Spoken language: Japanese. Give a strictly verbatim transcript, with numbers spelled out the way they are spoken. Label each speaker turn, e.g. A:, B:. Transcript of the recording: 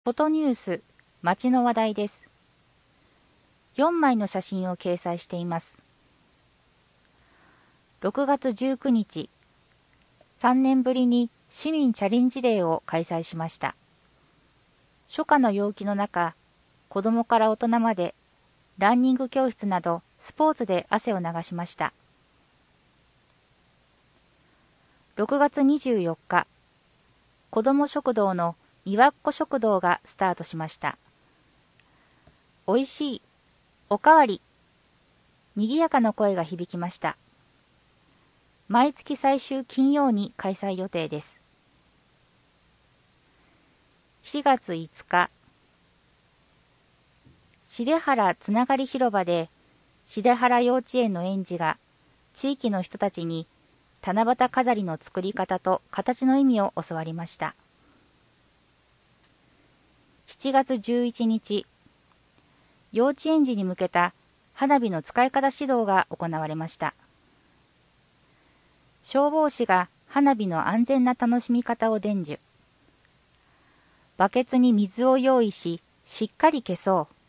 A: フォトニュース、街の話題です。よんまいの写真を掲載しています。ろくがつじゅうくにち、さんねんぶりに市民チャレンジデーを開催しました。初夏の陽気の中、子供から大人までランニング教室などスポーツで汗を流しました。ろくがつにじゅうよっか、子ども食堂のみわっこ食堂がスタートしました。おいしい、おかわり、にぎやかな声が響きました。毎月最終金曜に開催予定です。しがついつか、重原つながり広場で重原幼稚園の園児が地域の人たちに七夕飾りの作り方と形の意味を教わりました。しちがつじゅういちにち、幼稚園児に向けた花火の使い方指導が行われました。消防士が花火の安全な楽しみ方を伝授。バケツに水を用意し、しっかり消そう。